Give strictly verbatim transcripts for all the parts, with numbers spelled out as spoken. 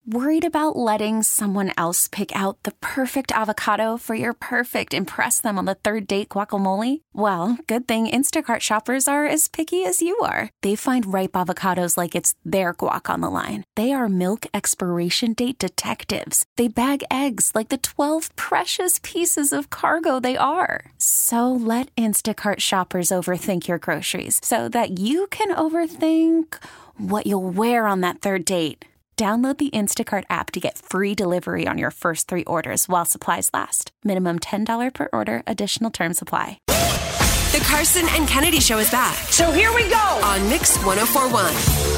Worried about letting someone else pick out the perfect avocado for your perfect impress them on the third date guacamole? Well, good thing Instacart shoppers are as picky as you are. They find ripe avocados like it's their guac on the line. They are milk expiration date detectives. They bag eggs like the twelve precious pieces of cargo they are. So let Instacart shoppers overthink your groceries so that you can overthink what you'll wear on that third date. Download the Instacart app to get free delivery on your first three orders while supplies last. Minimum ten dollars per order. Additional terms apply. The Carson and Kennedy Show is back. So here we go. On Mix one oh four point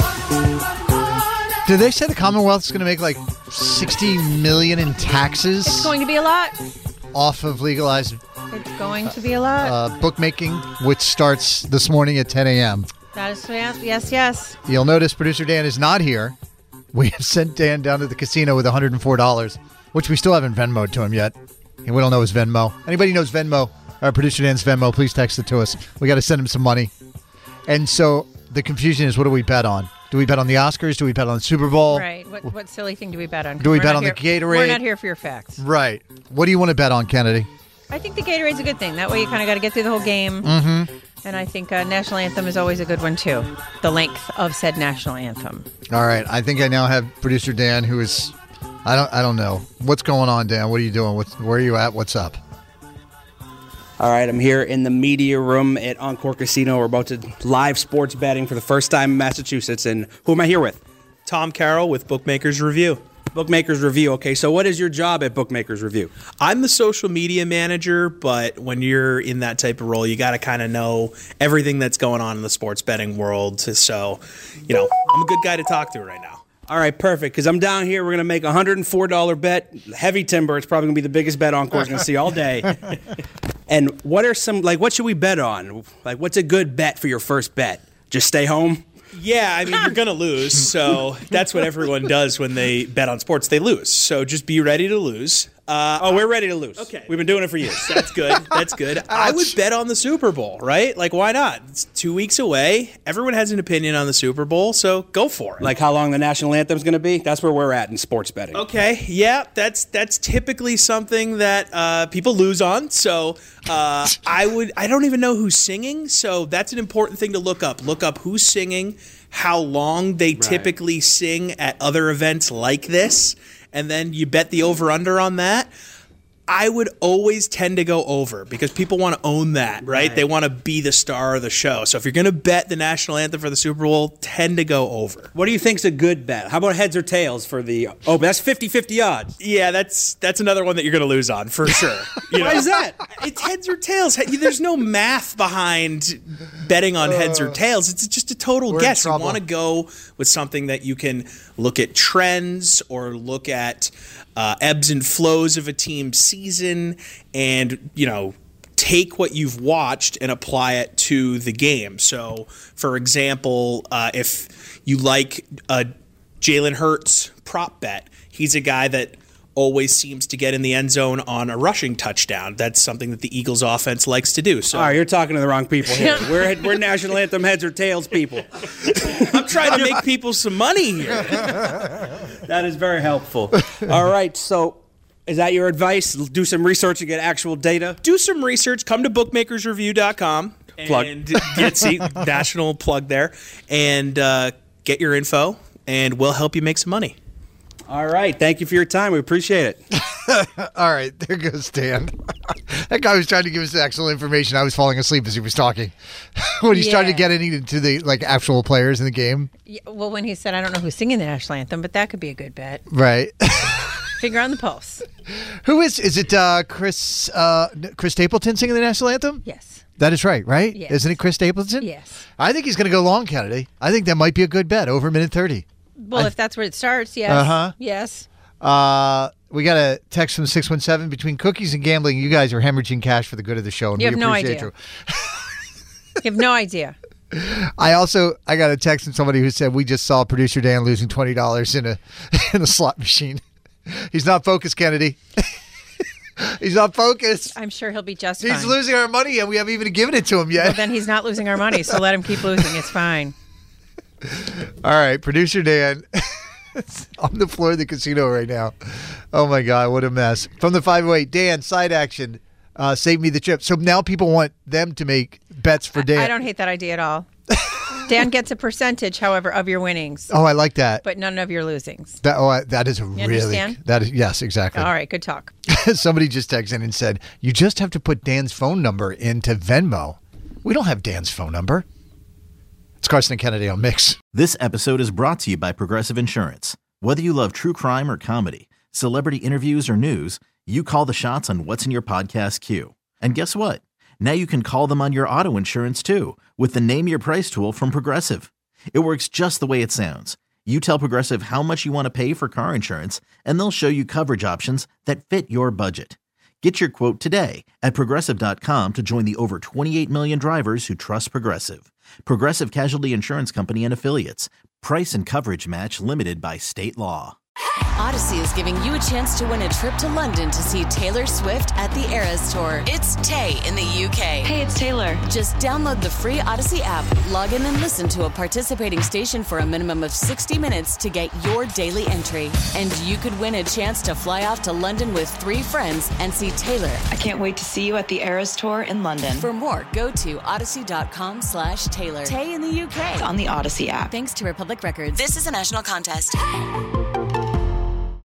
one. Did they say the Commonwealth is going to make like sixty million dollars in taxes? It's going to be a lot. Off of legalized It's going to be a lot. uh, bookmaking, which starts this morning at ten a.m. That is, yes, yes, yes. You'll notice producer Dan is not here. We have sent Dan down to the casino with one hundred four dollars, which we still haven't Venmo'd to him yet. And we don't know his Venmo. Anybody knows Venmo, our producer Dan's Venmo, please text it to us. We got to send him some money. And so the confusion is, what do we bet on? Do we bet on the Oscars? Do we bet on the Super Bowl? Right. What what silly thing do we bet on? Do we We're bet not on here, the Gatorade? We're not here for your facts. Right. What do you want to bet on, Kennedy? I think the Gatorade's a good thing. That way you kind of got to get through the whole game. Mm-hmm. And I think uh, National Anthem is always a good one, too. The length of said National Anthem. All right. I think I now have producer Dan, who is, I don't I don't know. What's going on, Dan? What are you doing? What's, where are you at? What's up? All right, I'm here in the media room at Encore Casino. We're about to live sports betting for the first time in Massachusetts. And who am I here with? Tom Carroll with Bookmakers Review. Bookmakers Review. Okay, so what is your job at Bookmakers Review? I'm the social media manager, but when you're in that type of role, you got to kind of know everything that's going on in the sports betting world. So, you know, I'm a good guy to talk to right now. All right, perfect, because I'm down here. We're going to make a one hundred four dollars bet. Heavy timber. It's probably going to be the biggest bet Encore's going to see all day. And what are some, like, what should we bet on? Like, what's a good bet for your first bet? Just stay home? Yeah, I mean, you're going to lose, so that's what everyone does when they bet on sports. They lose, so just be ready to lose. Uh, oh, we're ready to lose. Okay. We've been doing it for years. That's good. That's good. I would bet on the Super Bowl, right? Like, why not? It's two weeks away. Everyone has an opinion on the Super Bowl, so go for it. Like how long the national anthem's going to be? That's where we're at in sports betting. Okay, yeah, that's that's typically something that uh, people lose on. So uh, I would, I don't even know who's singing, so that's an important thing to look up. Look up who's singing, how long they Right. typically sing at other events like this, and then you bet the over-under on that. I would always tend to go over because people want to own that, right? Right. They want to be the star of the show. So if you're going to bet the national anthem for the Super Bowl, tend to go over. What do you think's a good bet? How about heads or tails for the... Oh, but that's fifty-fifty odds. Yeah, that's that's another one that you're going to lose on for sure. You Why know? is that? It's heads or tails. There's no math behind betting on heads or tails. It's just a total We're in guess. You trouble. want to go with something that you can look at trends or look at uh, ebbs and flows of a team's season and, you know, take what you've watched and apply it to the game. So, for example, uh, if you like a Jalen Hurts prop bet, he's a guy that always seems to get in the end zone on a rushing touchdown. That's something that the Eagles offense likes to do. So All right, you're talking to the wrong people here. We're, we're national anthem heads or tails people. I'm trying to make people some money here. That is very helpful. All right, so is that your advice? Do some research and get actual data? Do some research. Come to bookmakers review dot com Plug. and get see, national plug there and uh, get your info, and we'll help you make some money. All right, thank you for your time. We appreciate it. All right, there goes Dan. That guy was trying to give us the actual information. I was falling asleep as he was talking. when he's trying to Yeah. get into the like actual players in the game. Yeah, well, when he said, I don't know who's singing the national anthem, but that could be a good bet. Right. Finger on the pulse. Who is, is it uh, Chris uh, Chris Stapleton singing the national anthem? Yes. That is right, right? Yes. Isn't it Chris Stapleton? Yes. I think he's going to go long, Kennedy. I think that might be a good bet, over a minute thirty. Well, I- if that's where it starts, yes. Uh-huh. Yes. Uh, we got a text from six one seven. Between cookies and gambling, you guys are hemorrhaging cash for the good of the show, and You we have no appreciate idea. you. You have no idea. I also I got a text from somebody who said we just saw producer Dan losing twenty dollars in a in a slot machine. He's not focused, Kennedy. He's not focused. I'm sure he'll be just He's fine. losing our money, and we haven't even given it to him Well, yet. then he's not losing our money, so let him keep losing. It's fine. All right, producer Dan. on the floor of the casino right now. Oh, my God. What a mess. From the five oh eight, Dan, side action. Uh, save me the chip. So now people want them to make bets for Dan. I, I don't hate that idea at all. Dan gets a percentage, however, of your winnings. Oh, I like that. But none of your losings. That, oh, I, that is a you really... Understand? That is, yes, exactly. All right, good talk. Somebody just texted in and said, you just have to put Dan's phone number into Venmo. We don't have Dan's phone number. It's Carson and Kennedy on Mix. This episode is brought to you by Progressive Insurance. Whether you love true crime or comedy, celebrity interviews or news, you call the shots on what's in your podcast queue. And guess what? Now you can call them on your auto insurance too with the Name Your Price tool from Progressive. It works just the way it sounds. You tell Progressive how much you want to pay for car insurance, and they'll show you coverage options that fit your budget. Get your quote today at Progressive dot com to join the over twenty-eight million drivers who trust Progressive. Progressive Casualty Insurance Company and Affiliates. Price and coverage match limited by state law. Odyssey is giving you a chance to win a trip to London to see Taylor Swift at the Eras Tour. It's Tay in the U K. Hey, it's Taylor. Just download the free Odyssey app, log in and listen to a participating station for a minimum of sixty minutes to get your daily entry. And you could win a chance to fly off to London with three friends and see Taylor. I can't wait to see you at the Eras Tour in London. For more, go to odyssey.com slash Taylor. Tay in the U K. It's on the Odyssey app. Thanks to Republic Records. This is a national contest.